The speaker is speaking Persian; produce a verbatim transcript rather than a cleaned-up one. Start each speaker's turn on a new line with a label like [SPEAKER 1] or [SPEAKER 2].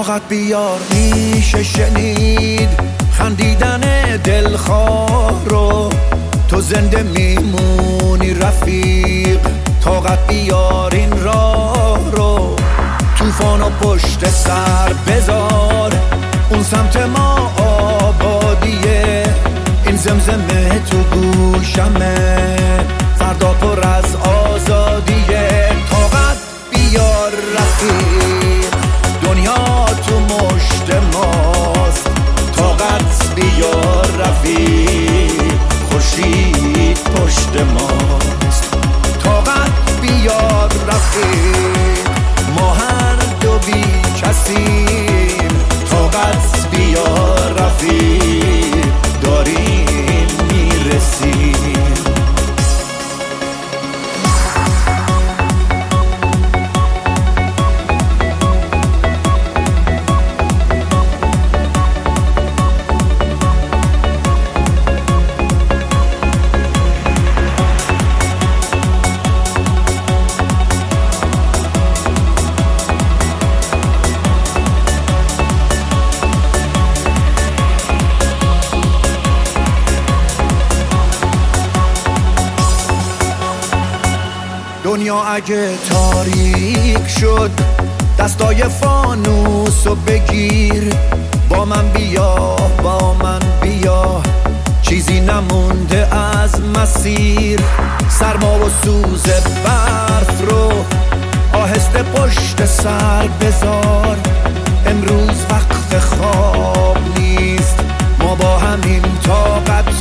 [SPEAKER 1] طاقت بیار میشه شنید خندیدن دلخواه رو، تو زنده میمونی رفیق. طاقت بیار این راه رو، طوفان و پشت سر بذار، اون سمت ما آبادیه، این زمزمه تو گوشمه، فردا پر از آزادیه. طاقت بیار رفیق، دنیا تو مشت ماست. طاقت بیار رفیق، خورشید پشت ماست. طاقت بیار رفیق، ما هر دو بی کسیم. طاقت بیار رفیق، داریم میرسیم. دنیا اگه تاریک شد، دستای فانوسو بگیر. با من بیا، با من بیا، چیزی نمونده از مسیر. سرما و سوز برف رو آهسته پشت سر بذار. امروز وقت خواب نیست، ما با همین طاقت